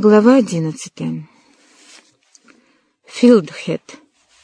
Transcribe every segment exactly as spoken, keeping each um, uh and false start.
Глава одиннадцатая. Филдхед.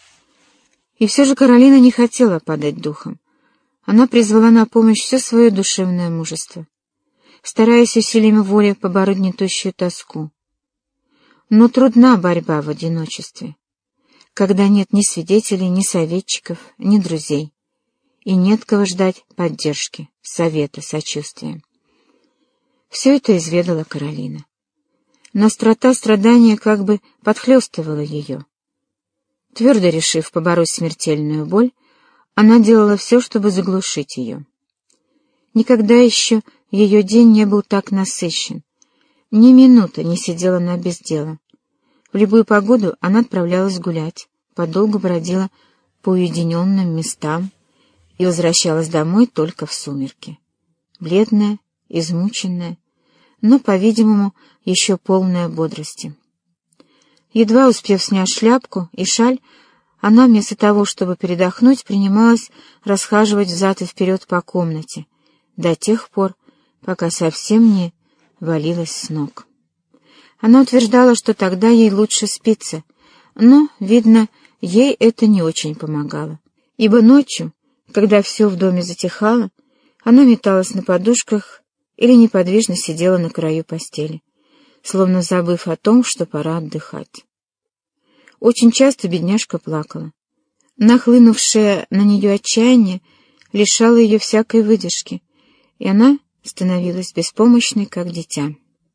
И все же Каролина не хотела падать духом. Она призвала на помощь все свое душевное мужество, стараясь усилием воли побороть гнетущую тоску. Но трудна борьба в одиночестве, когда нет ни свидетелей, ни советчиков, ни друзей, и нет кого ждать поддержки, совета, сочувствия. Все это изведала Каролина. Но острота страдания как бы подхлестывала ее. Твердо решив побороть смертельную боль, она делала все, чтобы заглушить ее. Никогда еще ее день не был так насыщен. Ни минуты не сидела она без дела. В любую погоду она отправлялась гулять, подолгу бродила по уединенным местам и возвращалась домой только в сумерки. Бледная, измученная, но, по-видимому, еще полная бодрости. Едва успев снять шляпку и шаль, она вместо того, чтобы передохнуть, принималась расхаживать взад и вперед по комнате до тех пор, пока совсем не валилась с ног. Она утверждала, что тогда ей лучше спится, но, видно, ей это не очень помогало, ибо ночью, когда все в доме затихало, она металась на подушках или неподвижно сидела на краю постели, словно забыв о том, что пора отдыхать. Очень часто бедняжка плакала. Нахлынувшее на нее отчаяние лишало ее всякой выдержки, и она становилась беспомощной, как дитя.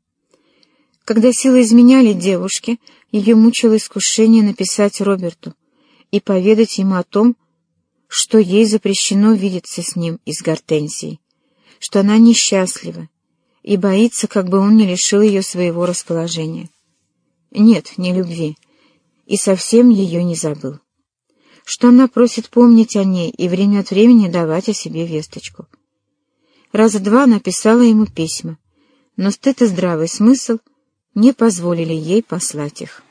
Когда силы изменяли девушке, ее мучило искушение написать Роберту и поведать ему о том, что ей запрещено видеться с ним и с Гортензией, что она несчастлива и боится, как бы он не лишил ее своего расположения. Нет, не любви, и совсем ее не забыл. Что она просит помнить о ней и время от времени давать о себе весточку. Раза два она писала ему письма, но стыд и здравый смысл не позволили ей послать их.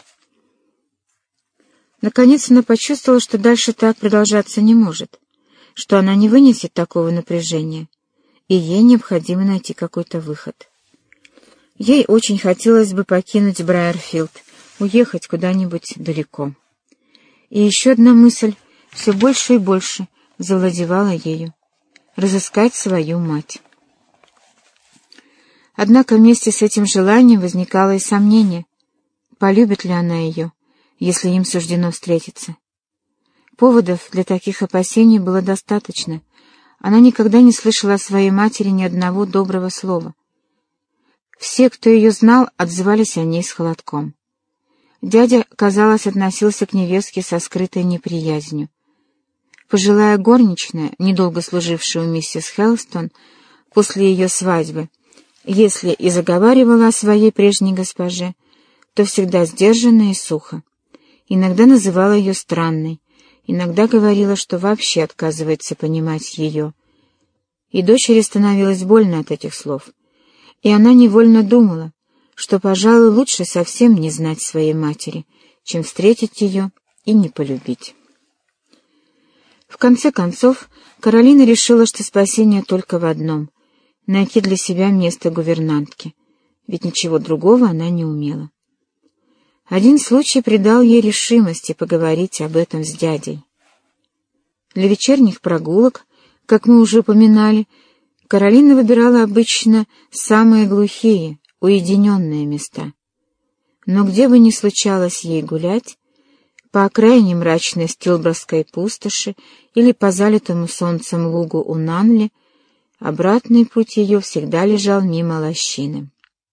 Наконец она почувствовала, что дальше так продолжаться не может, что она не вынесет такого напряжения, и ей необходимо найти какой-то выход. Ей очень хотелось бы покинуть Брайерфилд, уехать куда-нибудь далеко. И еще одна мысль все больше и больше завладевала ею — разыскать свою мать. Однако вместе с этим желанием возникало и сомнение, полюбит ли она ее, если им суждено встретиться. Поводов для таких опасений было достаточно. Она никогда не слышала о своей матери ни одного доброго слова. Все, кто ее знал, отзывались о ней с холодком. Дядя, казалось, относился к невестке со скрытой неприязнью. Пожилая горничная, недолго служившая у миссис Хелстон, после ее свадьбы, если и заговаривала о своей прежней госпоже, то всегда сдержанно и сухо. Иногда называла ее странной, иногда говорила, что вообще отказывается понимать ее. И дочери становилось больно от этих слов, и она невольно думала, что, пожалуй, лучше совсем не знать своей матери, чем встретить ее и не полюбить. В конце концов, Каролина решила, что спасение только в одном — найти для себя место гувернантки, ведь ничего другого она не умела. Один случай придал ей решимости поговорить об этом с дядей. Для вечерних прогулок, как мы уже упоминали, Каролина выбирала обычно самые глухие, уединенные места. Но где бы ни случалось ей гулять, по окраине мрачной Стилборской пустоши или по залитому солнцем лугу у Нанли, обратный путь ее всегда лежал мимо лощины.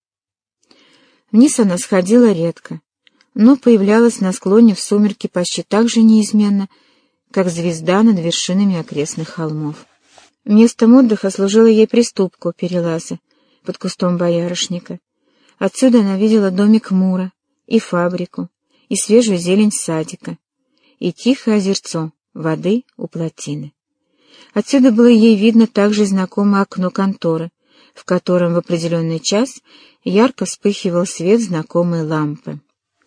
Вниз она сходила редко, но появлялась на склоне в сумерки почти так же неизменно, как звезда над вершинами окрестных холмов. Местом отдыха служила ей приступка у перелаза под кустом боярышника. Отсюда она видела домик Мура, и фабрику, и свежую зелень садика, и тихое озерцо воды у плотины. Отсюда было ей видно также знакомое окно конторы, в котором в определенный час ярко вспыхивал свет знакомой лампы.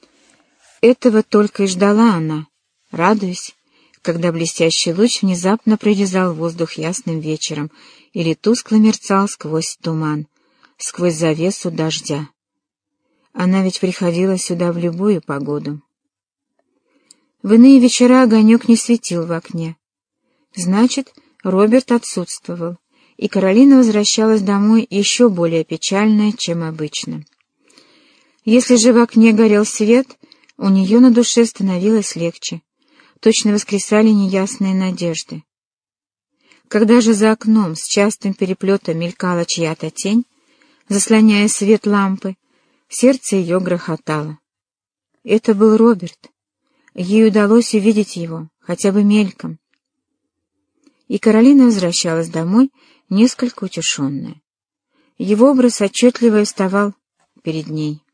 Этого только и ждала она, радуясь, когда блестящий луч внезапно прорезал воздух ясным вечером или тускло мерцал сквозь туман, сквозь завесу дождя. Она ведь приходила сюда в любую погоду. В иные вечера огонек не светил в окне. Значит, Роберт отсутствовал, и Каролина возвращалась домой еще более печальная, чем обычно. Если же в окне горел свет, у нее на душе становилось легче, точно воскресали неясные надежды. Когда же за окном с частым переплетом мелькала чья-то тень, заслоняя свет лампы, сердце ее грохотало. Это был Роберт. Ей удалось увидеть его, хотя бы мельком. И Каролина возвращалась домой, несколько утешенная. Его образ отчетливо вставал перед ней.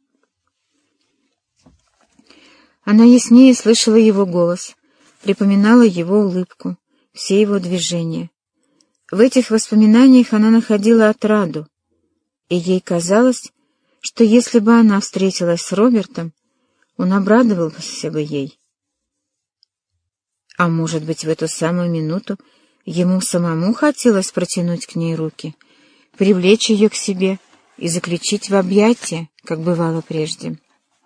Она яснее слышала его голос, припоминала его улыбку, все его движения. В этих воспоминаниях она находила отраду, и ей казалось, что если бы она встретилась с Робертом, он обрадовался бы ей. А может быть, в эту самую минуту ему самому хотелось протянуть к ней руки, привлечь ее к себе и заключить в объятия, как бывало прежде.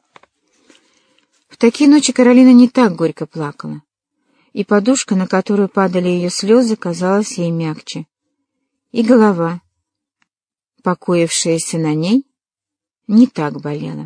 В такие ночи Каролина не так горько плакала, и подушка, на которую падали ее слезы, казалась ей мягче, и голова, покоившаяся на ней, не так болела.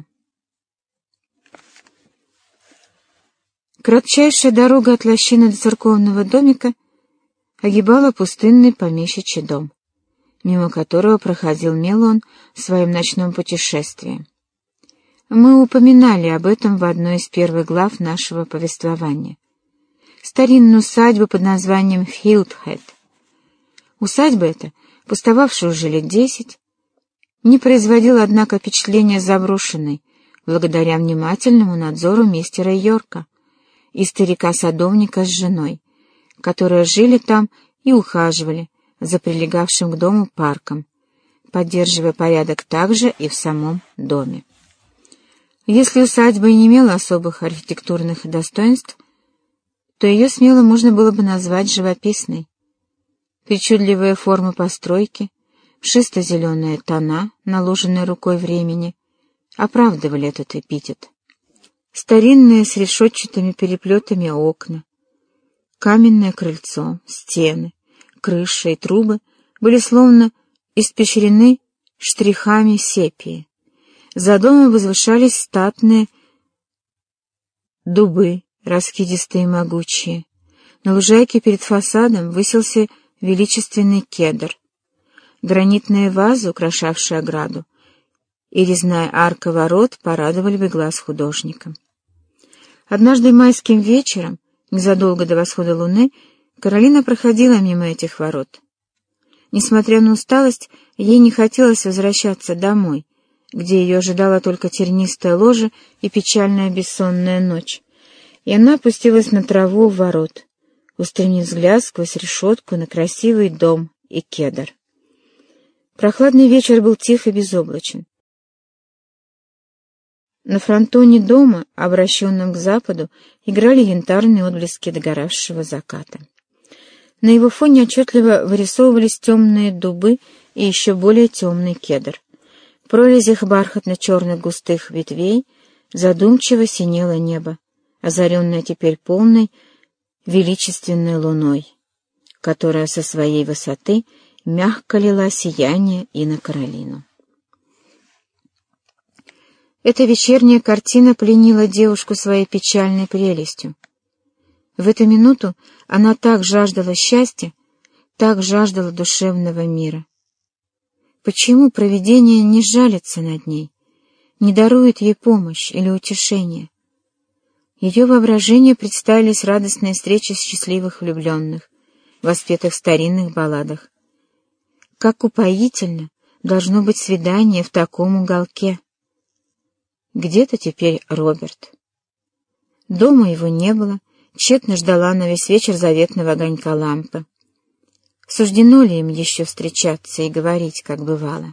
Кратчайшая дорога от лощины до церковного домика огибала пустынный помещичий дом, мимо которого проходил Мелон в своем ночном путешествии. Мы упоминали об этом в одной из первых глав нашего повествования. Старинную усадьбу под названием Хилдхед. Усадьба эта, пустовавшая уже лет десять, не производила, однако, впечатления заброшенной, благодаря внимательному надзору мистера Йорка и старика-садовника с женой, которые жили там и ухаживали за прилегавшим к дому парком, поддерживая порядок также и в самом доме. Если усадьба и не имела особых архитектурных достоинств, то ее смело можно было бы назвать живописной. Причудливые формы постройки, шисто-зеленые тона, наложенные рукой времени, оправдывали этот эпитет. Старинные с решетчатыми переплетами окна, каменное крыльцо, стены, крыша и трубы были словно испещрены штрихами сепии. За домом возвышались статные дубы, раскидистые и могучие. На лужайке перед фасадом высился величественный кедр. Гранитные вазы, украшавшие ограду, и резная арка ворот порадовали бы глаз художника. Однажды майским вечером, незадолго до восхода луны, Каролина проходила мимо этих ворот. Несмотря на усталость, ей не хотелось возвращаться домой, где ее ожидала только тернистая ложа и печальная бессонная ночь, и она опустилась на траву у ворот, устремив взгляд сквозь решетку на красивый дом и кедр. Прохладный вечер был тих и безоблачен. На фронтоне дома, обращенном к западу, играли янтарные отблески догоравшего заката. На его фоне отчетливо вырисовывались темные дубы и еще более темный кедр. В прорезях бархатно-черных густых ветвей задумчиво синело небо, озаренное теперь полной величественной луной, которая со своей высоты мягко лила сияние и на Каролину. Эта вечерняя картина пленила девушку своей печальной прелестью. В эту минуту она так жаждала счастья, так жаждала душевного мира. Почему провидение не жалится над ней, не дарует ей помощь или утешение? Ее воображению представились радостные встречи счастливых влюбленных, воспетых в старинных балладах. Как упоительно должно быть свидание в таком уголке! Где-то теперь Роберт. Дома его не было, тщетно ждала на весь вечер заветного огонька лампы. Суждено ли им еще встречаться и говорить, как бывало?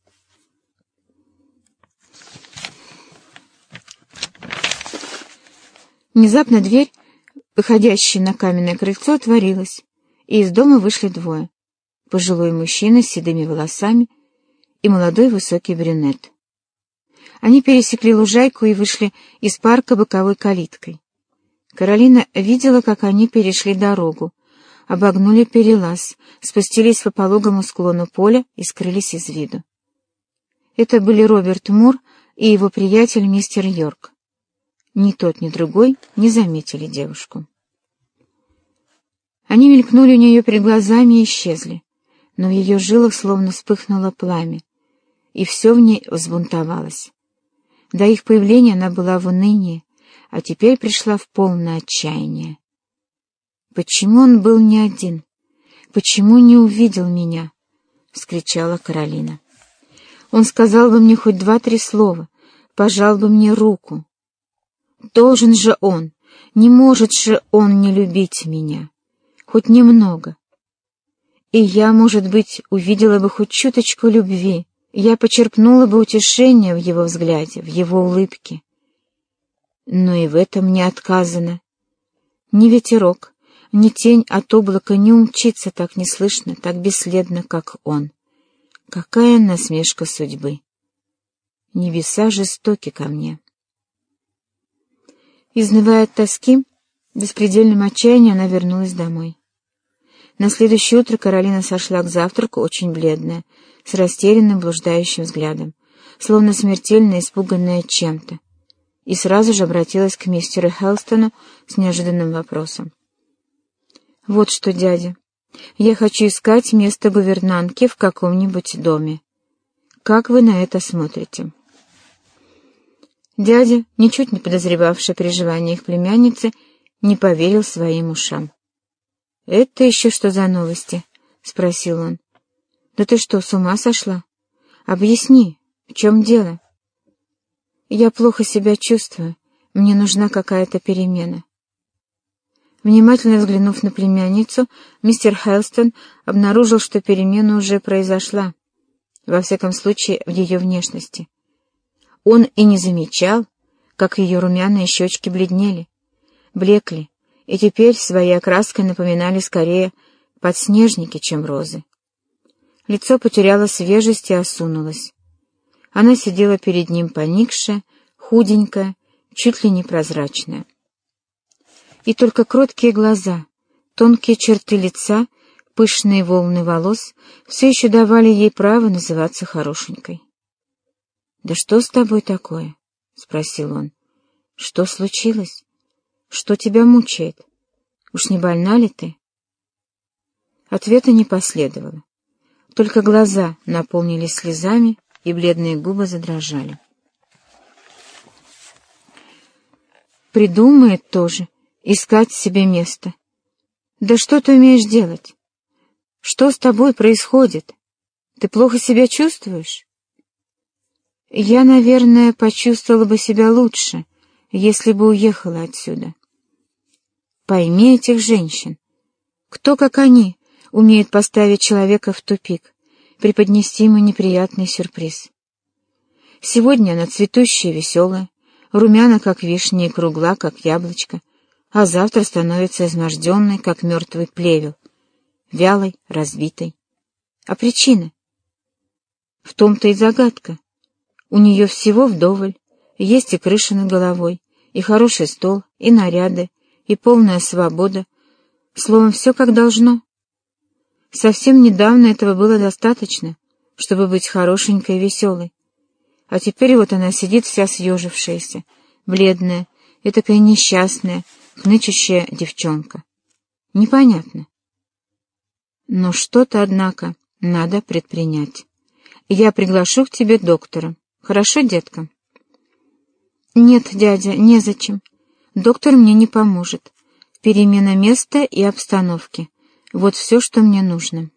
Внезапно дверь, выходящая на каменное крыльцо, отворилась, и из дома вышли двое. Пожилой мужчина с седыми волосами и молодой высокий брюнет. Они пересекли лужайку и вышли из парка боковой калиткой. Каролина видела, как они перешли дорогу, обогнули перелаз, спустились по пологому склону поля и скрылись из виду. Это были Роберт Мур и его приятель мистер Йорк. Ни тот, ни другой не заметили девушку. Они мелькнули у нее перед глазами и исчезли, но в ее жилах словно вспыхнуло пламя, и все в ней взбунтовалось. До их появления она была в унынии, а теперь пришла в полное отчаяние. «Почему он был не один? Почему не увидел меня?» — вскричала Каролина. «Он сказал бы мне хоть два-три слова, пожал бы мне руку. Должен же он, не может же он не любить меня, хоть немного. И я, может быть, увидела бы хоть чуточку любви, я почерпнула бы утешение в его взгляде, в его улыбке. Но и в этом не отказано. Ни ветерок, ни тень от облака не умчится так неслышно, так бесследно, как он. Какая насмешка судьбы! Небеса жестоки ко мне». Изнывая от тоски, в беспредельном отчаянии она вернулась домой. На следующее утро Каролина сошла к завтраку очень бледная, с растерянным блуждающим взглядом, словно смертельно испуганная чем-то, и сразу же обратилась к мистеру Хелстону с неожиданным вопросом. «Вот что, дядя, я хочу искать место гувернантки в каком-нибудь доме. Как вы на это смотрите?» Дядя, ничуть не подозревавший о переживаниях племянницы, не поверил своим ушам. «Это еще что за новости?» — спросил он. «Да ты что, с ума сошла? Объясни, в чем дело?» «Я плохо себя чувствую, мне нужна какая-то перемена». Внимательно взглянув на племянницу, мистер Хелстон обнаружил, что перемена уже произошла, во всяком случае в ее внешности. Он и не замечал, как ее румяные щечки бледнели, блекли, и теперь своей окраской напоминали скорее подснежники, чем розы. Лицо потеряло свежесть и осунулось. Она сидела перед ним поникшая, худенькая, чуть ли не прозрачная. И только кроткие глаза, тонкие черты лица, пышные волны волос все еще давали ей право называться хорошенькой. «Да что с тобой такое?» — спросил он. «Что случилось? Что тебя мучает? Уж не больна ли ты?» Ответа не последовало. Только глаза наполнились слезами, и бледные губы задрожали. «Придумает тоже искать себе место. Да что ты умеешь делать? Что с тобой происходит? Ты плохо себя чувствуешь?» «Я, наверное, почувствовала бы себя лучше, если бы уехала отсюда. Пойми этих женщин. Кто, как они, умеет поставить человека в тупик, преподнести ему неприятный сюрприз? Сегодня она цветущая и веселая, румяна, как вишня, и кругла, как яблочко, а завтра становится изможденной, как мертвый плевел, вялой, разбитой. А причина? В том-то и загадка. У нее всего вдоволь, есть и крыша над головой, и хороший стол, и наряды, и полная свобода, словом, все как должно. Совсем недавно этого было достаточно, чтобы быть хорошенькой и веселой. А теперь вот она сидит вся съежившаяся, бледная, этакая несчастная, хнычущая девчонка. Непонятно. Но что-то, однако, надо предпринять. Я приглашу к тебе доктора. Хорошо, детка?» «Нет, дядя, незачем. Доктор мне не поможет. Перемена места и обстановки. Вот все, что мне нужно».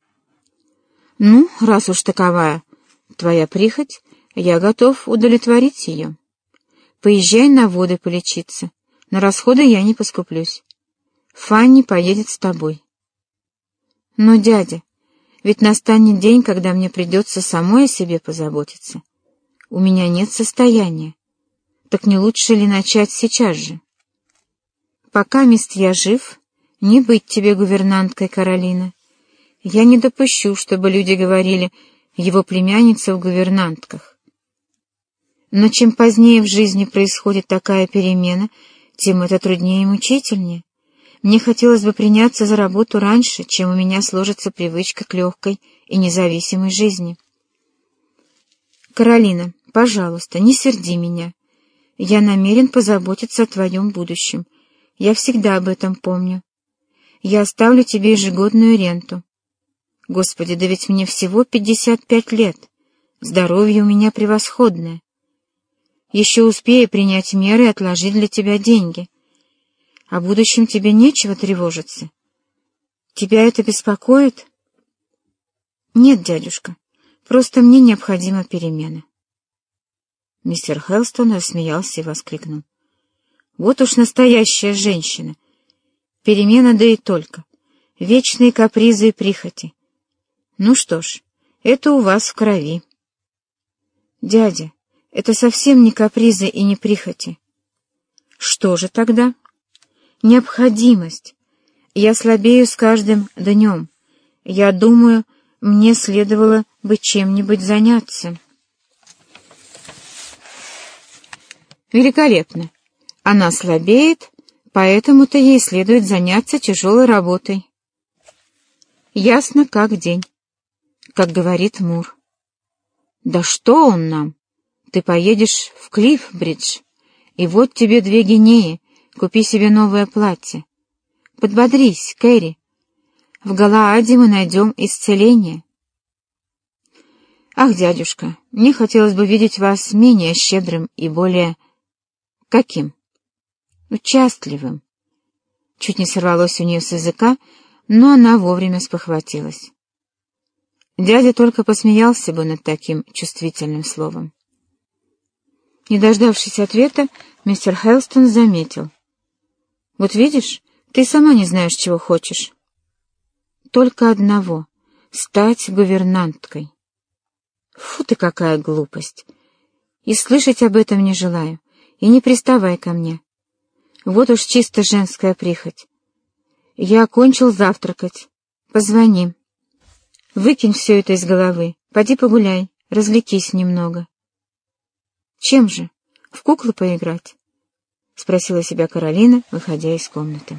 «Ну, раз уж таковая твоя прихоть, я готов удовлетворить ее. Поезжай на воды полечиться. На расходы я не поскуплюсь. Фанни поедет с тобой». «Но, дядя, ведь настанет день, когда мне придется самой о себе позаботиться. У меня нет состояния. Так не лучше ли начать сейчас же? Пока мест я жив, не быть тебе гувернанткой, Каролина. Я не допущу, чтобы люди говорили «его племянница в гувернантках». Но чем позднее в жизни происходит такая перемена, тем это труднее и мучительнее. Мне хотелось бы приняться за работу раньше, чем у меня сложится привычка к легкой и независимой жизни. Каролина, пожалуйста, не серди меня. Я намерен позаботиться о твоем будущем. Я всегда об этом помню. Я оставлю тебе ежегодную ренту. Господи, да ведь мне всего пятьдесят пять лет. Здоровье у меня превосходное. Еще успею принять меры и отложить для тебя деньги. О будущем тебе нечего тревожиться. Тебя это беспокоит? Нет, дядюшка, просто мне необходима перемена. Мистер Хелстон рассмеялся и воскликнул. Вот уж настоящая женщина. Перемена, да и только. Вечные капризы и прихоти. Ну что ж, это у вас в крови. Дядя, это совсем не капризы и не прихоти. Что же тогда? Необходимость. Я слабею с каждым днем. Я думаю, мне следовало бы чем-нибудь заняться. Великолепно. Она слабеет, поэтому-то ей следует заняться тяжелой работой. Ясно как день, как говорит Мур. Да что он нам? Ты поедешь в Клиффбридж, и вот тебе две гинеи, купи себе новое платье. Подбодрись, Кэрри. В Галааде мы найдем исцеление. Ах, дядюшка, мне хотелось бы видеть вас менее щедрым и более... Каким? Участливым. Чуть не сорвалось у нее с языка, но она вовремя спохватилась. Дядя только посмеялся бы над таким чувствительным словом. Не дождавшись ответа, мистер Хелстон заметил. «Вот видишь, ты сама не знаешь, чего хочешь. Только одного — стать гувернанткой. Фу ты, какая глупость! И слышать об этом не желаю, и не приставай ко мне. Вот уж чисто женская прихоть. Я окончил завтракать. Позвони. Выкинь все это из головы, поди погуляй, развлекись немного». «Чем же? В куклы поиграть?» — спросила себя Каролина, выходя из комнаты.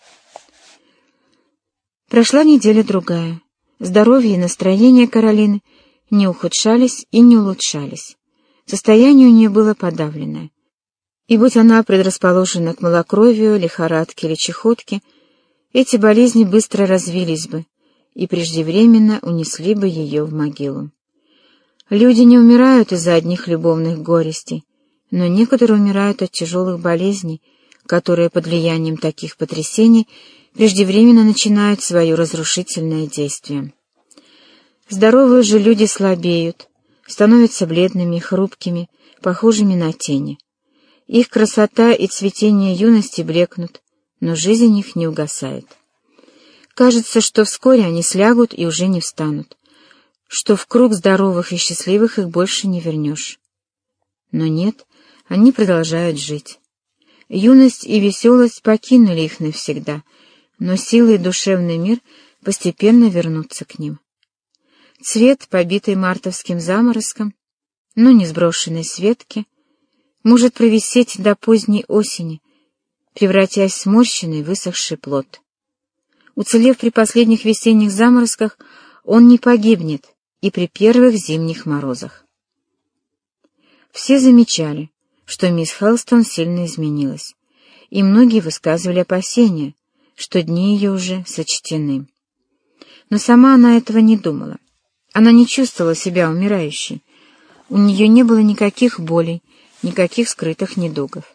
Прошла неделя-другая. Здоровье и настроение Каролины не ухудшались и не улучшались. Состояние у нее было подавленное. И будь она предрасположена к малокровию, лихорадке или чехотке, эти болезни быстро развились бы и преждевременно унесли бы ее в могилу. Люди не умирают из-за одних любовных горестей, но некоторые умирают от тяжелых болезней, которые под влиянием таких потрясений преждевременно начинают свое разрушительное действие. Здоровые же люди слабеют, становятся бледными, хрупкими, похожими на тени. Их красота и цветение юности блекнут, но жизнь их не угасает. Кажется, что вскоре они слягут и уже не встанут, что в круг здоровых и счастливых их больше не вернешь. Но нет, они продолжают жить. Юность и веселость покинули их навсегда, но силы и душевный мир постепенно вернутся к ним. Цвет, побитый мартовским заморозком, но не сброшенной с ветки, может провисеть до поздней осени, превратясь в сморщенный высохший плод. Уцелев при последних весенних заморозках, он не погибнет и при первых зимних морозах. Все замечали, что мисс Хелстон сильно изменилась, и многие высказывали опасения, что дни ее уже сочтены. Но сама она этого не думала. Она не чувствовала себя умирающей. У нее не было никаких болей, никаких скрытых недугов.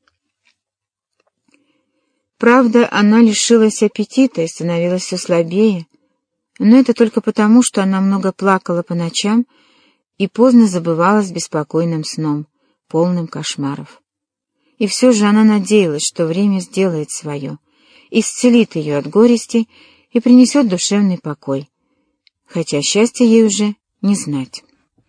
Правда, она лишилась аппетита и становилась все слабее, но это только потому, что она много плакала по ночам и поздно забывалась беспокойным сном, полным кошмаров. И все же она надеялась, что время сделает свое, исцелит ее от горести и принесет душевный покой, хотя счастья ей уже не знать.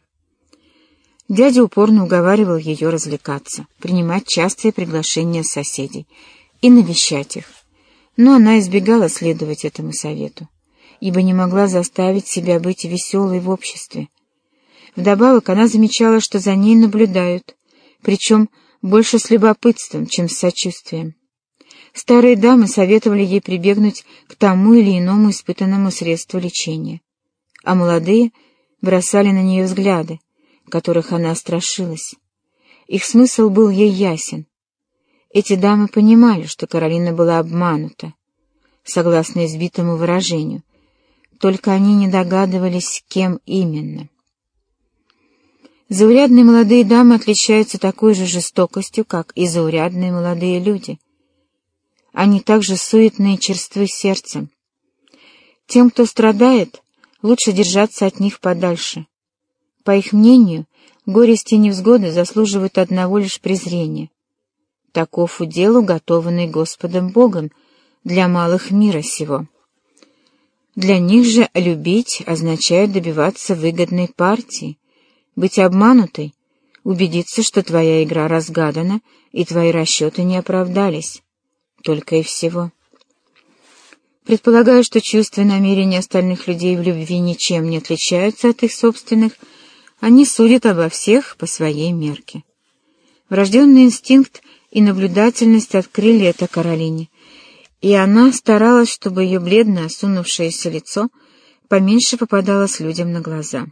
Дядя упорно уговаривал ее развлекаться, принимать частые приглашения соседей и навещать их, но она избегала следовать этому совету, ибо не могла заставить себя быть веселой в обществе. Вдобавок она замечала, что за ней наблюдают, причем больше с любопытством, чем с сочувствием. Старые дамы советовали ей прибегнуть к тому или иному испытанному средству лечения, а молодые бросали на нее взгляды, которых она страшилась. Их смысл был ей ясен. Эти дамы понимали, что Каролина была обманута, согласно избитому выражению, только они не догадывались, кем именно. Заурядные молодые дамы отличаются такой же жестокостью, как и заурядные молодые люди. Они также суетны и черствы сердцем. Тем, кто страдает, лучше держаться от них подальше. По их мнению, горести и невзгоды заслуживают одного лишь презрения. Таков удел, уготованный Господом Богом для малых мира сего. Для них же любить означает добиваться выгодной партии, быть обманутой, убедиться, что твоя игра разгадана и твои расчеты не оправдались. Только и всего. Предполагая, что чувства и намерения остальных людей в любви ничем не отличаются от их собственных, они судят обо всех по своей мерке. Врожденный инстинкт и наблюдательность открыли это Каролине, и она старалась, чтобы ее бледное, осунувшееся лицо поменьше попадалось людям на глаза.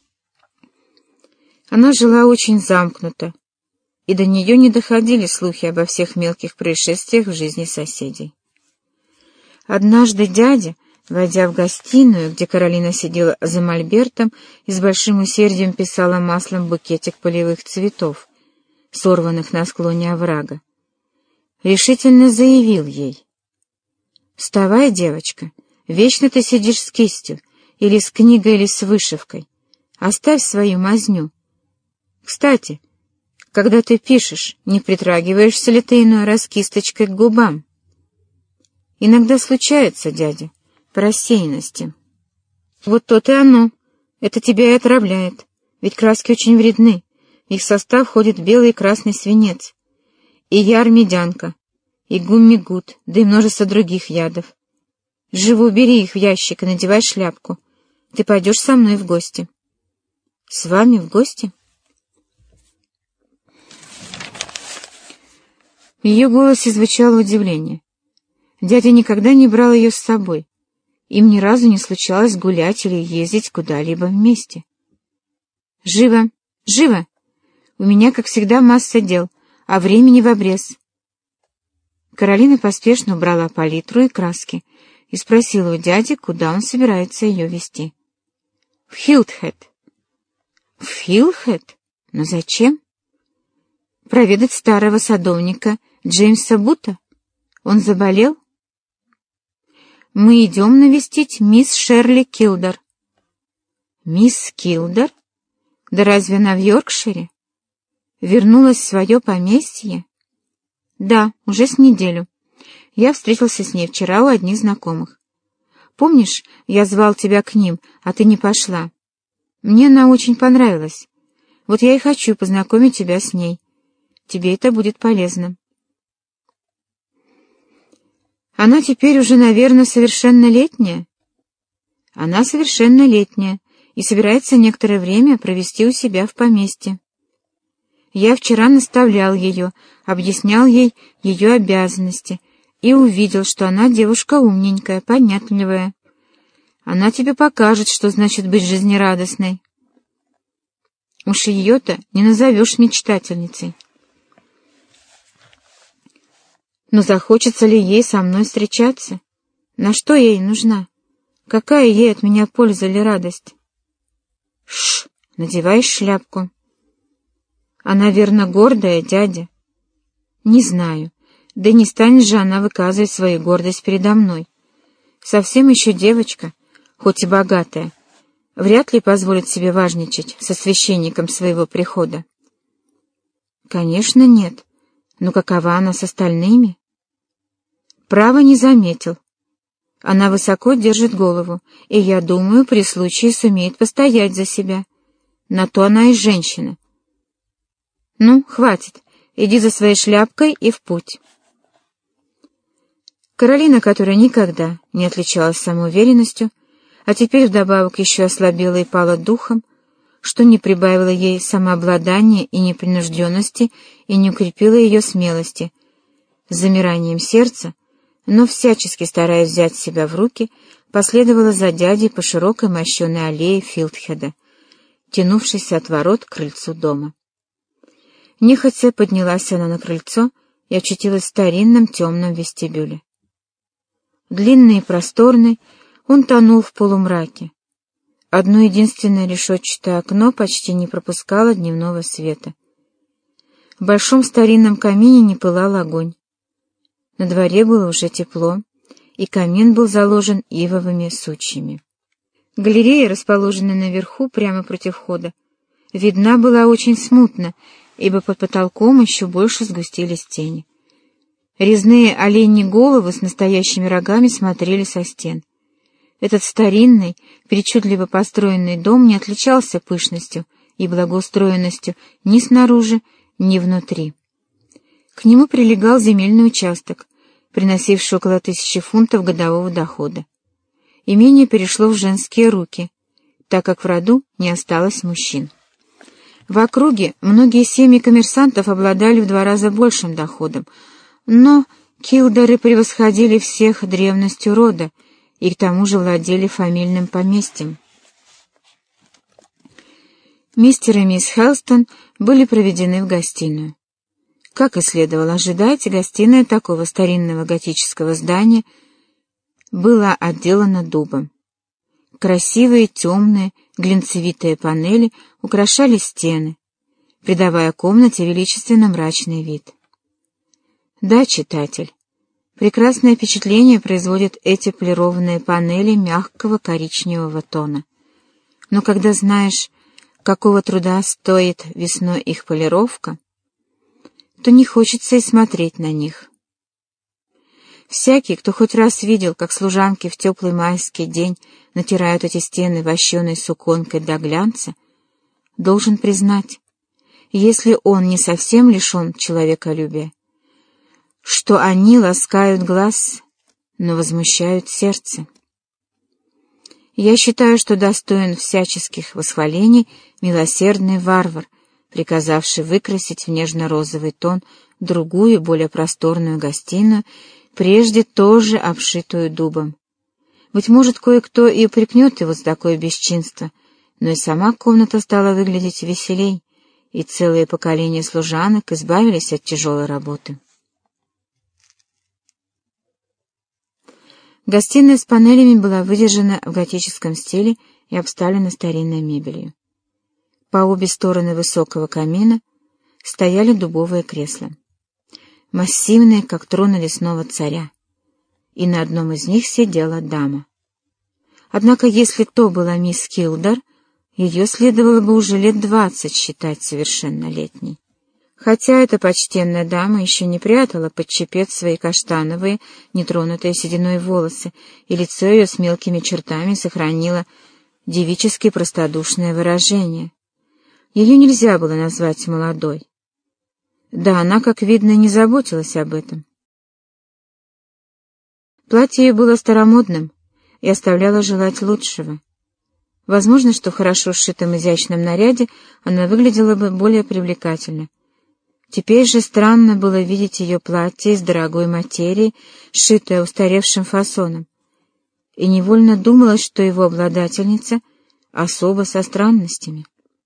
Она жила очень замкнуто, и до нее не доходили слухи обо всех мелких происшествиях в жизни соседей. Однажды дядя, войдя в гостиную, где Каролина сидела за мольбертом и с большим усердием писала маслом букетик полевых цветов, сорванных на склоне оврага, решительно заявил ей: «Вставай, девочка, вечно ты сидишь с кистью, или с книгой, или с вышивкой. Оставь свою мазню. Кстати, когда ты пишешь, не притрагиваешься ли ты иной раз кисточкой к губам?» «Иногда случается, дядя, по рассеянности». «Вот то-то и оно. Это тебя и отравляет. Ведь краски очень вредны. В их состав входит белый и красный свинец, и яр-медянка, и гуммигут, да и множество других ядов. Живо убери их в ящик и надевай шляпку. Ты пойдешь со мной в гости». «С вами в гости?» В ее голосе звучало удивление. Дядя никогда не брал ее с собой. Им ни разу не случалось гулять или ездить куда-либо вместе. «Живо! Живо! У меня, как всегда, масса дел, а времени в обрез». Каролина поспешно убрала палитру и краски и спросила у дяди, куда он собирается ее везти. «В Хилдхед». «В Хилдхед? Но зачем?» «Проведать старого садовника Джеймса Бута. Он заболел?» «Мы идем навестить мисс Шерли Килдер». «Мисс Килдер? Да разве она в Йоркшире? Вернулась в свое поместье?» «Да, уже с неделю. Я встретился с ней вчера у одних знакомых. Помнишь, я звал тебя к ним, а ты не пошла? Мне она очень понравилась. Вот я и хочу познакомить тебя с ней. Тебе это будет полезно». «Она теперь уже, наверное, совершеннолетняя?» «Она совершеннолетняя и собирается некоторое время провести у себя в поместье. Я вчера наставлял ее, объяснял ей ее обязанности и увидел, что она девушка умненькая, понятливая. Она тебе покажет, что значит быть жизнерадостной. Уж ее-то не назовешь мечтательницей. Но захочется ли ей со мной встречаться? На что я ей нужна? Какая ей от меня польза или радость?» «Шш, надевай шляпку». «Она, верно, гордая, дядя?» «Не знаю. Да не станет же она выказывать свою гордость передо мной. Совсем еще девочка, хоть и богатая, вряд ли позволит себе важничать со священником своего прихода». «Конечно, нет. Но какова она с остальными?» «Право не заметил. Она высоко держит голову, и, я думаю, при случае сумеет постоять за себя. На то она и женщина. Ну, хватит, иди за своей шляпкой и в путь». Каролина, которая никогда не отличалась самоуверенностью, а теперь вдобавок еще ослабела и пала духом, что не прибавило ей самообладания и непринужденности и не укрепило ее смелости. С замиранием сердца, но всячески стараясь взять себя в руки, последовала за дядей по широкой мощеной аллее Филдхеда, тянувшейся от ворот к крыльцу дома. Нехотя поднялась она на крыльцо и очутилась в старинном темном вестибюле. Длинный и просторный, он тонул в полумраке. Одно единственное решетчатое окно почти не пропускало дневного света. В большом старинном камине не пылал огонь. На дворе было уже тепло, и камин был заложен ивовыми сучьями. Галерея, расположенная наверху, прямо против входа, видна была очень смутно, ибо под потолком еще больше сгустились тени. Резные оленьи головы с настоящими рогами смотрели со стен. Этот старинный, причудливо построенный дом не отличался пышностью и благоустроенностью ни снаружи, ни внутри. К нему прилегал земельный участок, приносивший около тысячи фунтов годового дохода. Имение перешло в женские руки, так как в роду не осталось мужчин. В округе многие семьи коммерсантов обладали в два раза большим доходом, но Килдеры превосходили всех древностью рода и к тому же владели фамильным поместьем. Мистер и мисс Хелстон были проведены в гостиную. Как и следовало ожидать, гостиная такого старинного готического здания была отделана дубом. Красивые, темные, глинцевитые панели украшали стены, придавая комнате величественно мрачный вид. Да, читатель, прекрасное впечатление производят эти полированные панели мягкого коричневого тона. Но когда знаешь, какого труда стоит весной их полировка, то не хочется и смотреть на них. Всякий, кто хоть раз видел, как служанки в теплый майский день натирают эти стены вощеной суконкой до глянца, должен признать, если он не совсем лишен человеколюбия, что они ласкают глаз, но возмущают сердце. Я считаю, что достоин всяческих восхвалений милосердный варвар, приказавший выкрасить в нежно-розовый тон другую, более просторную гостиную, прежде тоже обшитую дубом. Быть может, кое-кто и упрекнет его за такое бесчинство, но и сама комната стала выглядеть веселей, и целые поколения служанок избавились от тяжелой работы. Гостиная с панелями была выдержана в готическом стиле и обставлена старинной мебелью. По обе стороны высокого камина стояли дубовые кресла, массивные, как троны лесного царя, и на одном из них сидела дама. Однако, если то была мисс Килдер, ее следовало бы уже лет двадцать считать совершеннолетней. Хотя эта почтенная дама еще не прятала под чепец свои каштановые, нетронутые сединой волосы, и лицо ее с мелкими чертами сохранило девически простодушное выражение. Ее нельзя было назвать молодой. Да, она, как видно, не заботилась об этом. Платье ее было старомодным и оставляло желать лучшего. Возможно, что в хорошо сшитом изящном наряде она выглядела бы более привлекательно. Теперь же странно было видеть ее платье из дорогой материи, сшитое устаревшим фасоном, и невольно думалось, что его обладательница — особа со странностями.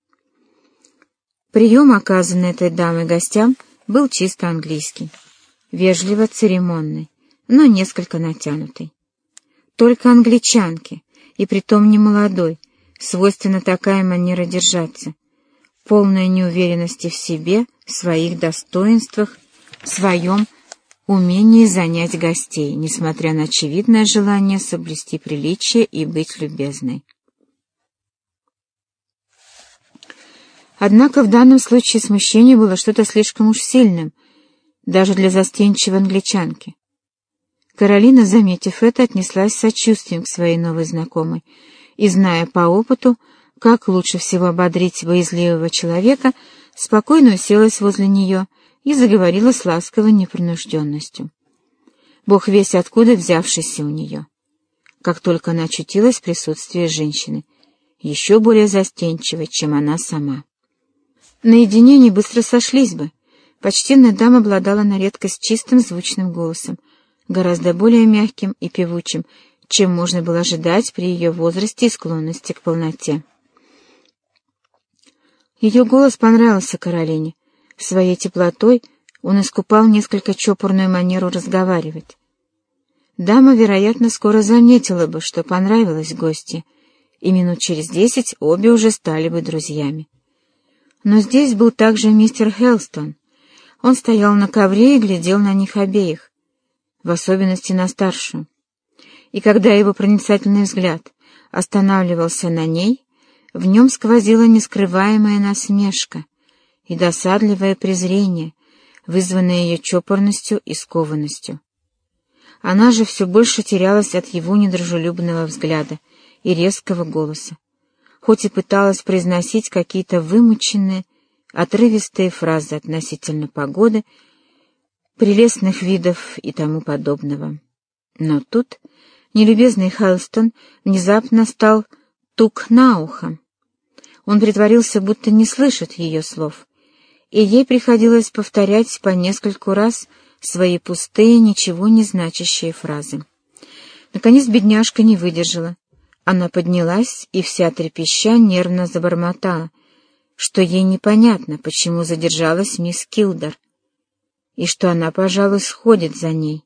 Прием, оказанный этой дамой гостям, был чисто английский, вежливо церемонный, но несколько натянутый. Только англичанке, и притом не молодой, свойственна такая манера держаться, полная неуверенности в себе, в своих достоинствах, в своем умении занять гостей, несмотря на очевидное желание соблюсти приличие и быть любезной. Однако в данном случае смущение было что-то слишком уж сильным, даже для застенчивой англичанки. Каролина, заметив это, отнеслась с сочувствием к своей новой знакомой, и, зная по опыту, как лучше всего ободрить боязливого человека, спокойно уселась возле нее и заговорила с ласковой непринужденностью. Бог весть откуда взявшийся у нее, как только она очутилась в присутствии женщины, еще более застенчивой, чем она сама. Наедине они быстро сошлись бы. Почтенная дама обладала на редкость чистым звучным голосом, гораздо более мягким и певучим, чем можно было ожидать при ее возрасте и склонности к полноте. Ее голос понравился Каролине. Своей теплотой он искупал несколько чопорную манеру разговаривать. Дама, вероятно, скоро заметила бы, что понравилось гостье, и минут через десять обе уже стали бы друзьями. Но здесь был также мистер Хелстон. Он стоял на ковре и глядел на них обеих, в особенности на старшую. И когда его проницательный взгляд останавливался на ней, в нем сквозила нескрываемая насмешка и досадливое презрение, вызванное ее чопорностью и скованностью. Она же все больше терялась от его недружелюбного взгляда и резкого голоса, хоть и пыталась произносить какие-то вымученные, отрывистые фразы относительно погоды, прелестных видов и тому подобного. Но тут нелюбезный Хелстон внезапно стал тук на ухо. Он притворился, будто не слышит ее слов, и ей приходилось повторять по нескольку раз свои пустые, ничего не значащие фразы. Наконец бедняжка не выдержала. Она поднялась и вся трепеща нервно забормотала, что ей непонятно, почему задержалась мисс Килдер, и что она, пожалуй, сходит за ней.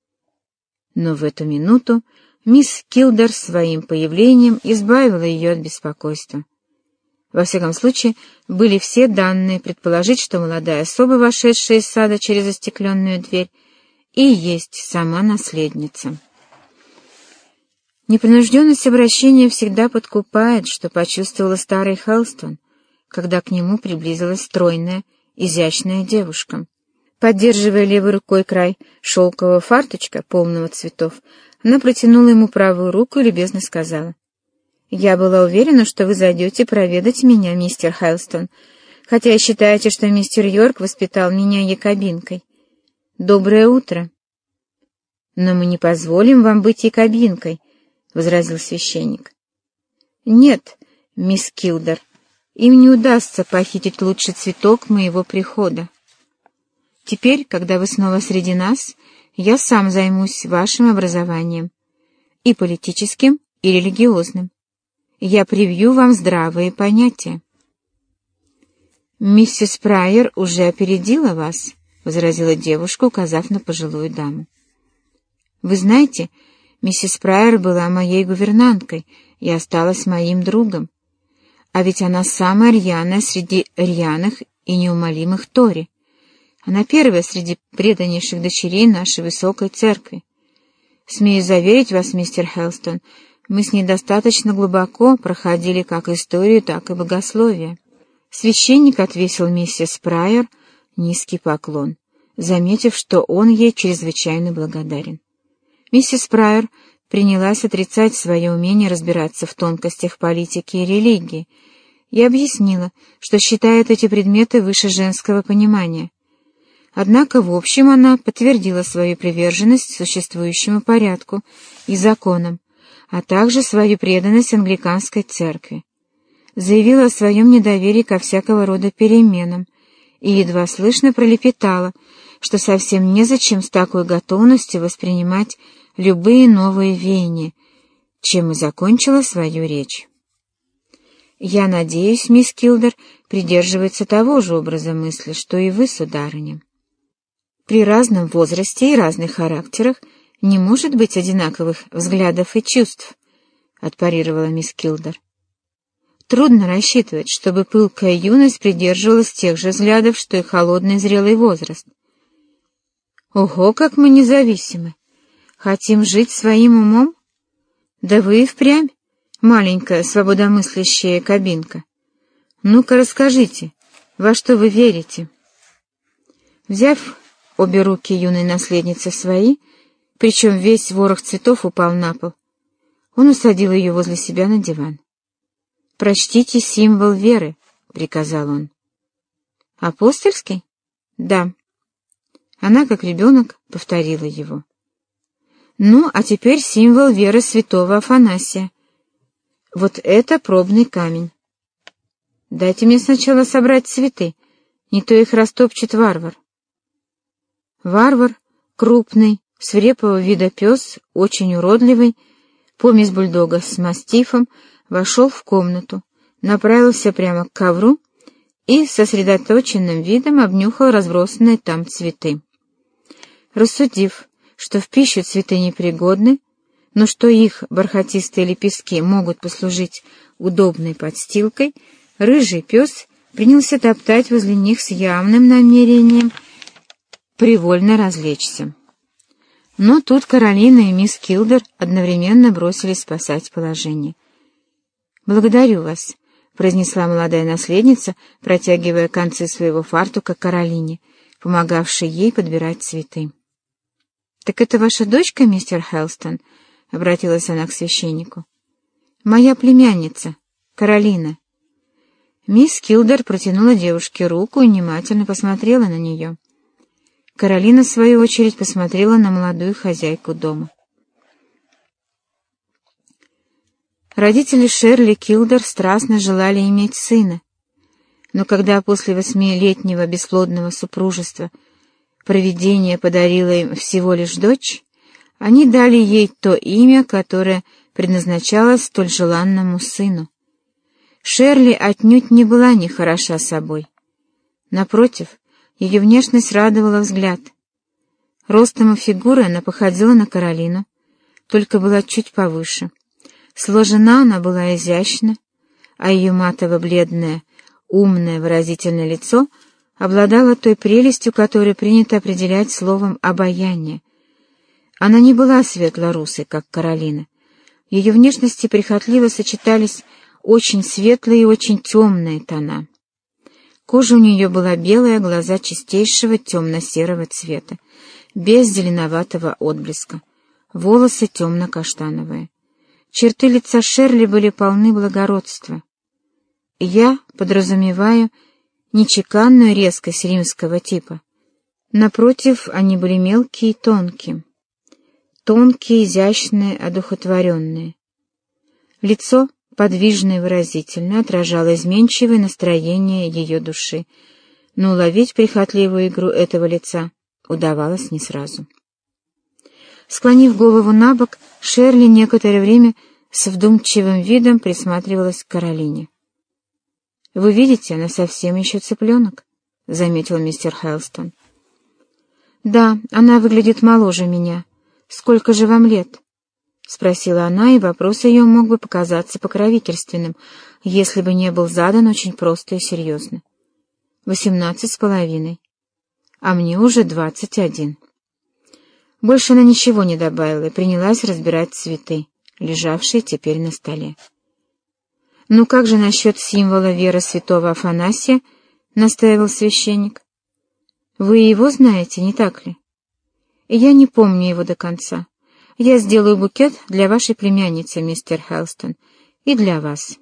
Но в эту минуту мисс Килдер своим появлением избавила ее от беспокойства. Во всяком случае, были все данные предположить, что молодая особа, вошедшая из сада через застекленную дверь, и есть сама наследница. Непринужденность обращения всегда подкупает, что почувствовала старый Хелстон, когда к нему приблизилась стройная, изящная девушка. Поддерживая левой рукой край шелкового фарточка, полного цветов, она протянула ему правую руку и любезно сказала: «Я была уверена, что вы зайдете проведать меня, мистер Хелстон, хотя и считаете, что мистер Йорк воспитал меня якобинкой. Доброе утро». «Но мы не позволим вам быть якобинкой», — возразил священник. «Нет, мисс Килдер, им не удастся похитить лучший цветок моего прихода. Теперь, когда вы снова среди нас, я сам займусь вашим образованием, и политическим, и религиозным. Я привью вам здравые понятия». «Миссис Прайер уже опередила вас», — возразила девушка, указав на пожилую даму. «Вы знаете, миссис Прайер была моей гувернанткой и осталась моим другом. А ведь она самая рьяная среди рьяных и неумолимых Тори. Она первая среди преданнейших дочерей нашей высокой церкви. Смею заверить вас, мистер Хелстон, мы с ней достаточно глубоко проходили как историю, так и богословие». Священник отвесил миссис Прайер низкий поклон, заметив, что он ей чрезвычайно благодарен. Миссис Прайер принялась отрицать свое умение разбираться в тонкостях политики и религии и объяснила, что считает эти предметы выше женского понимания. Однако, в общем, она подтвердила свою приверженность существующему порядку и законам, а также свою преданность англиканской церкви. Заявила о своем недоверии ко всякого рода переменам и едва слышно пролепетала, что совсем незачем с такой готовностью воспринимать любые новые веяния, чем и закончила свою речь. «Я надеюсь, мисс Килдер придерживается того же образа мысли, что и вы, сударыня. При разном возрасте и разных характерах не может быть одинаковых взглядов и чувств», — отпарировала мисс Килдер. «Трудно рассчитывать, чтобы пылкая юность придерживалась тех же взглядов, что и холодный зрелый возраст. Ого, как мы независимы! Хотим жить своим умом? Да вы и впрямь маленькая свободомыслящая кабинка. Ну-ка расскажите, во что вы верите?» Взяв обе руки юной наследницы в свои, причем весь ворох цветов упал на пол, он усадил ее возле себя на диван. «Прочтите символ веры», — приказал он. «Апостольский?» «Да». Она, как ребенок, повторила его. «Ну, а теперь символ веры святого Афанасия. Вот это пробный камень. Дайте мне сначала собрать цветы, не то их растопчет варвар. Варвар, крупный, свирепого вида пес, очень уродливый, помесь бульдога с мастифом, вошел в комнату, направился прямо к ковру и сосредоточенным видом обнюхал разбросанные там цветы. Рассудив, что в пищу цветы непригодны, но что их бархатистые лепестки могут послужить удобной подстилкой, рыжий пес принялся топтать возле них с явным намерением привольно развлечься. Но тут Каролина и мисс Килдер одновременно бросились спасать положение. «Благодарю вас», — произнесла молодая наследница, протягивая концы своего фартука Каролине, помогавшей ей подбирать цветы. «Так это ваша дочка, мистер Хелстон?» — обратилась она к священнику. «Моя племянница, Каролина». Мисс Килдер протянула девушке руку и внимательно посмотрела на нее. Каролина, в свою очередь, посмотрела на молодую хозяйку дома. Родители Шерли Килдер страстно желали иметь сына, но когда после восьмилетнего бесплодного супружества провидение подарило им всего лишь дочь, они дали ей то имя, которое предназначалось столь желанному сыну. Шерли отнюдь не была нехороша собой. Напротив, ее внешность радовала взгляд. Ростом и фигурой она походила на Каролину, только была чуть повыше. Сложена она была изящно, а ее матово-бледное, умное, выразительное лицо обладало той прелестью, которую принято определять словом «обаяние». Она не была светло-русой, как Каролина. В ее внешности прихотливо сочетались очень светлые и очень темные тона. Кожа у нее была белая, глаза чистейшего темно-серого цвета, без зеленоватого отблеска, волосы темно-каштановые. Черты лица Шерли были полны благородства. Я подразумеваю не чеканную резкость римского типа. Напротив, они были мелкие и тонкие. Тонкие, изящные, одухотворенные. Лицо, подвижное и выразительное, отражало изменчивое настроение ее души, но уловить прихотливую игру этого лица удавалось не сразу. Склонив голову набок, Шерли некоторое время с вдумчивым видом присматривалась к Каролине. — Вы видите, она совсем еще цыпленок, — заметил мистер Хелстон. — Да, она выглядит моложе меня. Сколько же вам лет? — спросила она, и вопрос ее мог бы показаться покровительственным, если бы не был задан очень просто и серьезно. — Восемнадцать с половиной. А мне уже двадцать один. Больше она ничего не добавила и принялась разбирать цветы, лежавшие теперь на столе. — Ну как же насчет символа веры святого Афанасия? — настаивал священник. — Вы его знаете, не так ли? — Я не помню его до конца. Я сделаю букет для вашей племянницы, мистер Хелстон, и для вас.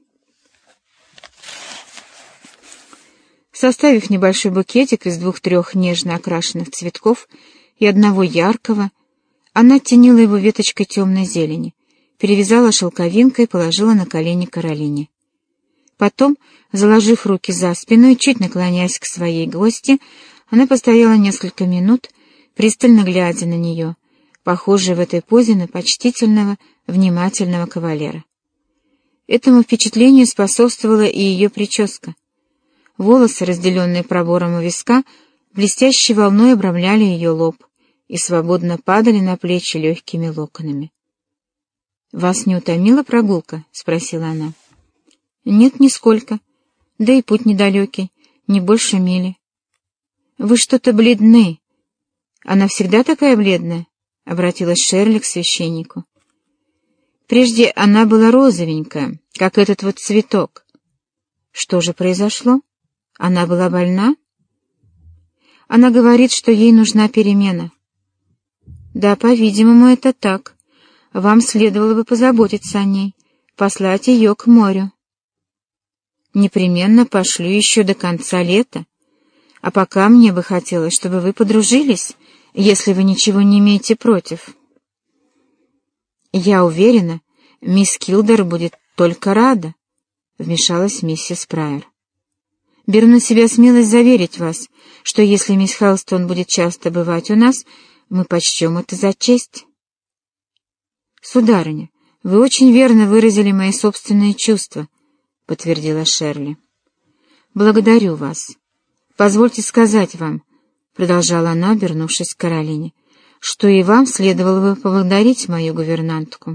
Составив небольшой букетик из двух-трех нежно окрашенных цветков и одного яркого, она оттенила его веточкой темной зелени, перевязала шелковинкой и положила на колени Каролине. Потом, заложив руки за спину и чуть наклоняясь к своей гости, она постояла несколько минут, пристально глядя на нее, похожей в этой позе на почтительного, внимательного кавалера. Этому впечатлению способствовала и ее прическа. Волосы, разделенные пробором у виска, блестящей волной обрамляли ее лоб и свободно падали на плечи легкими локонами. — Вас не утомила прогулка? — спросила она. — Нет, нисколько. Да и путь недалекий, не больше мили. — Вы что-то бледны. — Она всегда такая бледная? — обратилась Шерли к священнику. Прежде она была розовенькая, как этот вот цветок. Что же произошло? Она была больна? Она говорит, что ей нужна перемена. Да, по-видимому, это так. Вам следовало бы позаботиться о ней, послать ее к морю. Непременно пошлю еще до конца лета. А пока мне бы хотелось, чтобы вы подружились, если вы ничего не имеете против. Я уверена, мисс Килдер будет только рада», — вмешалась миссис Прайер. «Беру на себя смелость заверить вас, что если мисс Хелстон будет часто бывать у нас, мы почтем это за честь». «Сударыня, вы очень верно выразили мои собственные чувства», — подтвердила Шерли. «Благодарю вас. Позвольте сказать вам», — продолжала она, обернувшись к Каролине, «что и вам следовало бы поблагодарить мою гувернантку.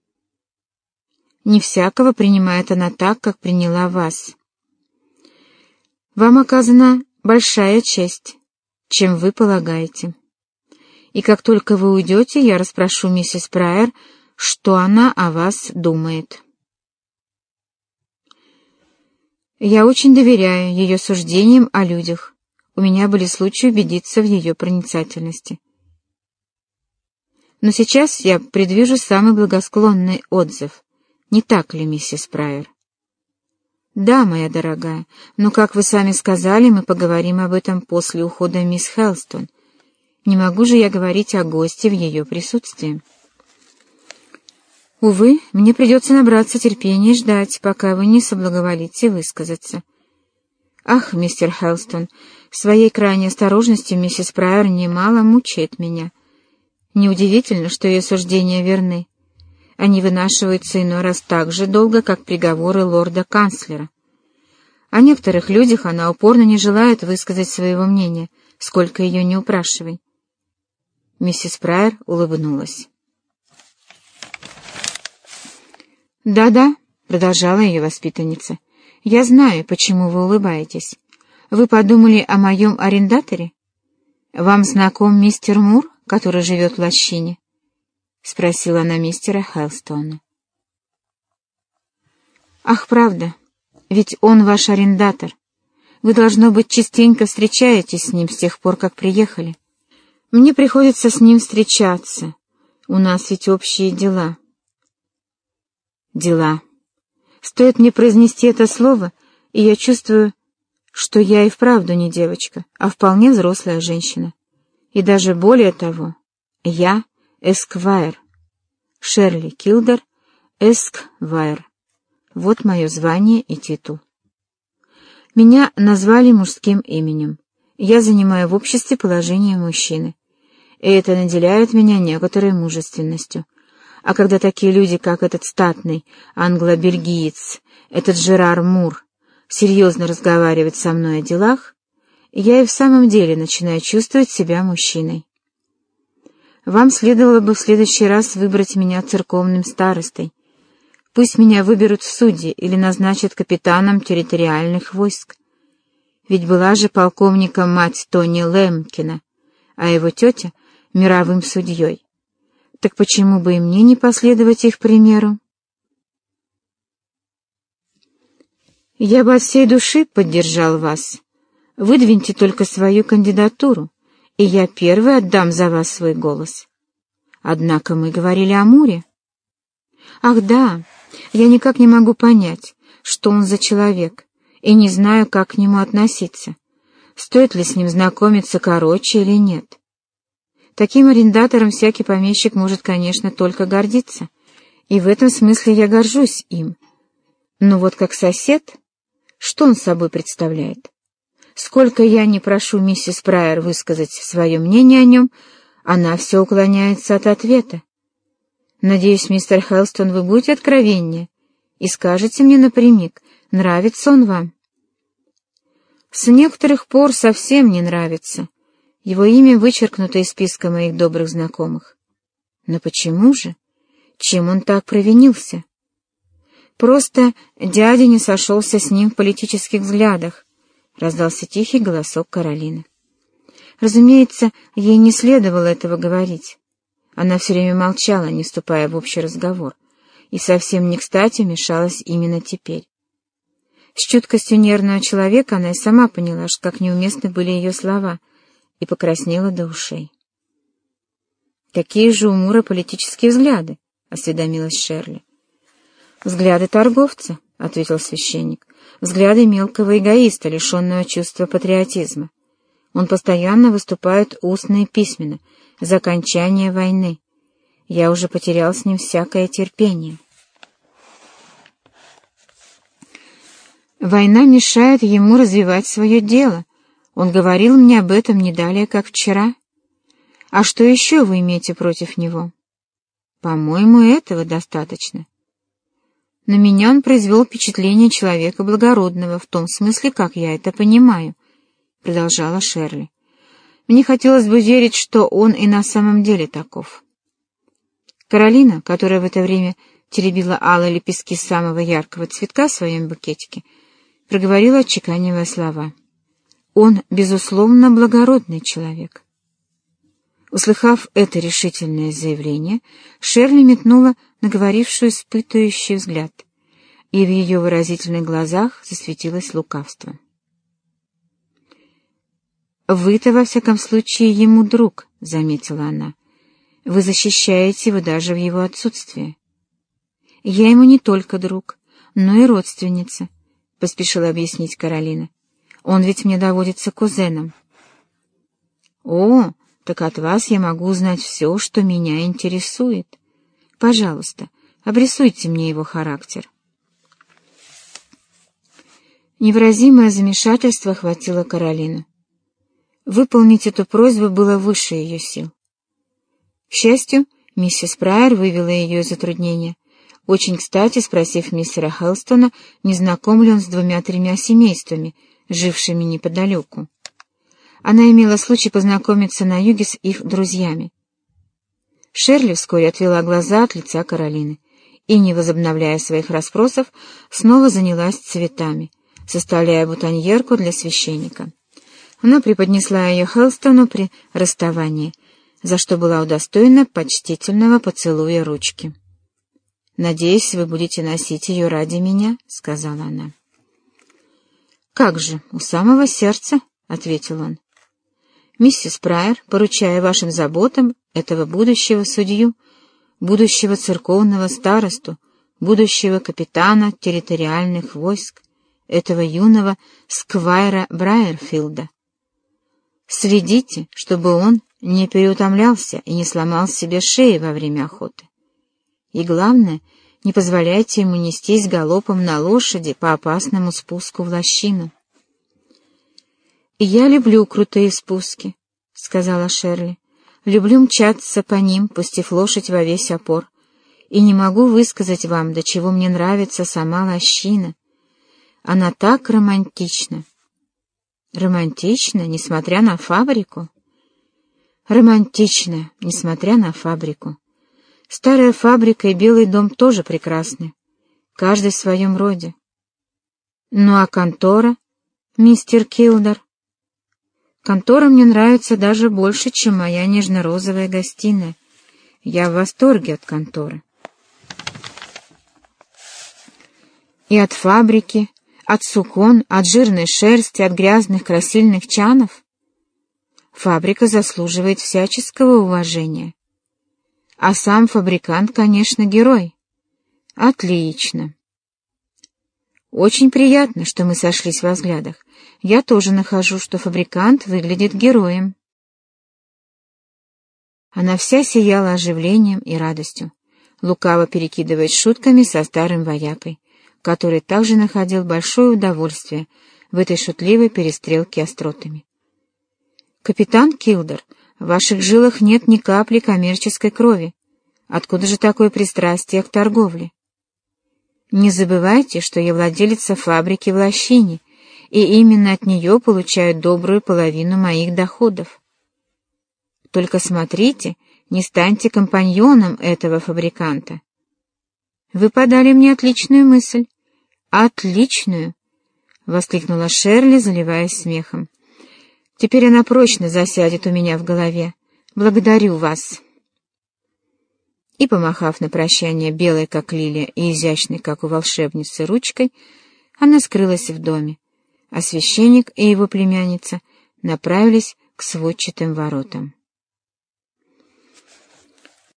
Не всякого принимает она так, как приняла вас. Вам оказана большая честь, чем вы полагаете. И как только вы уйдете, я расспрошу миссис Прайер, что она о вас думает. Я очень доверяю ее суждениям о людях. У меня были случаи убедиться в ее проницательности. Но сейчас я предвижу самый благосклонный отзыв. Не так ли, миссис Прайер?» «Да, моя дорогая, но, как вы сами сказали, мы поговорим об этом после ухода мисс Хелстон. Не могу же я говорить о гости в ее присутствии». «Увы, мне придется набраться терпения и ждать, пока вы не соблаговолите высказаться». «Ах, мистер Хелстон, своей крайней осторожностью миссис Прайер немало мучает меня. Неудивительно, что ее суждения верны. Они вынашиваются иной раз так же долго, как приговоры лорда-канцлера. О некоторых людях она упорно не желает высказать своего мнения, сколько ее не упрашивай». Миссис Прайер улыбнулась. «Да-да», — продолжала ее воспитанница, — «я знаю, почему вы улыбаетесь. Вы подумали о моем арендаторе? Вам знаком мистер Мур, который живет в лощине?» — спросила она мистера Хелстона. «Ах, правда, ведь он ваш арендатор. Вы, должно быть, частенько встречаетесь с ним с тех пор, как приехали. Мне приходится с ним встречаться. У нас ведь общие дела». «Дела. Стоит мне произнести это слово, и я чувствую, что я и вправду не девочка, а вполне взрослая женщина. И даже более того, я эсквайр. Шерли Килдер, эсквайр. Вот мое звание и титул. Меня назвали мужским именем. Я занимаю в обществе положение мужчины, и это наделяет меня некоторой мужественностью. А когда такие люди, как этот статный англо-бельгиец, этот Жерар Мур, серьезно разговаривают со мной о делах, я и в самом деле начинаю чувствовать себя мужчиной. Вам следовало бы в следующий раз выбрать меня церковным старостой. Пусть меня выберут в судьи или назначат капитаном территориальных войск. Ведь была же полковником мать Тони Лемкина, а его тетя — мировым судьей. Так почему бы и мне не последовать их примеру? Я бы от всей души поддержал вас. Выдвиньте только свою кандидатуру, и я первый отдам за вас свой голос. Однако мы говорили о Муре. Ах да, я никак не могу понять, что он за человек, и не знаю, как к нему относиться. Стоит ли с ним знакомиться короче или нет. Таким арендатором всякий помещик может, конечно, только гордиться, и в этом смысле я горжусь им. Но вот как сосед, что он собой представляет? Сколько я не прошу миссис Прайер высказать свое мнение о нем, она все уклоняется от ответа. Надеюсь, мистер Хелстон, вы будете откровеннее и скажете мне напрямик, нравится он вам. С некоторых пор совсем не нравится. Его имя вычеркнуто из списка моих добрых знакомых. Но почему же? Чем он так провинился? Просто дядя не сошелся с ним в политических взглядах, — раздался тихий голосок Каролины. Разумеется, ей не следовало этого говорить. Она все время молчала, не вступая в общий разговор, и совсем не кстати вмешалась именно теперь. С чуткостью нервного человека она и сама поняла, что как неуместны были ее слова, и покраснела до ушей. «Какие же у Мура политические взгляды?» — осведомилась Шерли. «Взгляды торговца», — ответил священник, — «взгляды мелкого эгоиста, лишенного чувства патриотизма. Он постоянно выступает устно и письменно за окончание войны. Я уже потерял с ним всякое терпение». Война мешает ему развивать свое дело. Он говорил мне об этом не далее, как вчера. А что еще вы имеете против него? По-моему, этого достаточно. На меня он произвел впечатление человека благородного, в том смысле, как я это понимаю, — продолжала Шерли. Мне хотелось бы верить, что он и на самом деле таков. Каролина, которая в это время теребила алые лепестки самого яркого цветка в своем букетике, проговорила, отчеканивая слова. Он, безусловно, благородный человек. Услыхав это решительное заявление, Шерли метнула на говорившую испытующий взгляд, и в ее выразительных глазах засветилось лукавство. «Вы-то, во всяком случае, ему друг», — заметила она. «Вы защищаете его даже в его отсутствие». «Я ему не только друг, но и родственница», — поспешила объяснить Каролина. «Он ведь мне доводится кузеном». «О, так от вас я могу узнать все, что меня интересует. Пожалуйста, обрисуйте мне его характер». Невыразимое замешательство охватило Каролину. Выполнить эту просьбу было выше ее сил. К счастью, миссис Прайер вывела ее из затруднения, очень кстати спросив мистера Хелстона, не знаком ли он с двумя-тремя семействами, жившими неподалеку. Она имела случай познакомиться на юге с их друзьями. Шерли вскоре отвела глаза от лица Каролины и, не возобновляя своих расспросов, снова занялась цветами, составляя бутоньерку для священника. Она преподнесла ее Хелстону при расставании, за что была удостоена почтительного поцелуя ручки. «Надеюсь, вы будете носить ее ради меня», — сказала она. «Как же, у самого сердца», — ответил он. «Миссис Прайер, поручая вашим заботам этого будущего судью, будущего церковного старосту, будущего капитана территориальных войск, этого юного сквайра Брайерфилда. Следите, чтобы он не переутомлялся и не сломал себе шеи во время охоты. И главное, не позволяйте ему нестись галопом на лошади по опасному спуску в лощину». «И я люблю крутые спуски», — сказала Шерли. «Люблю мчаться по ним, пустив лошадь во весь опор. И не могу высказать вам, до чего мне нравится сама лощина. Она так романтична». «Романтична, несмотря на фабрику?» «Романтична, несмотря на фабрику. Старая фабрика и Белый дом тоже прекрасны, каждый в своем роде. Ну а контора, мистер Килдер? Контора мне нравится даже больше, чем моя нежно-розовая гостиная. Я в восторге от конторы. И от фабрики, от сукон, от жирной шерсти, от грязных красильных чанов. Фабрика заслуживает всяческого уважения. А сам фабрикант, конечно, герой. Отлично. Очень приятно, что мы сошлись во взглядах. Я тоже нахожу, что фабрикант выглядит героем. Она вся сияла оживлением и радостью, лукаво перекидываясь шутками со старым воякой, который также находил большое удовольствие в этой шутливой перестрелке остротами. «Капитан Килдер, в ваших жилах нет ни капли коммерческой крови. Откуда же такое пристрастие к торговле? Не забывайте, что я владелица фабрики в лощине, и именно от нее получаю добрую половину моих доходов. Только смотрите, не станьте компаньоном этого фабриканта». «Вы подали мне отличную мысль». «Отличную!» — воскликнула Шерли, заливаясь смехом. «Теперь она прочно засядет у меня в голове. Благодарю вас». И, помахав на прощание белой, как лилия, и изящной, как у волшебницы, ручкой, она скрылась в доме, а священник и его племянница направились к сводчатым воротам.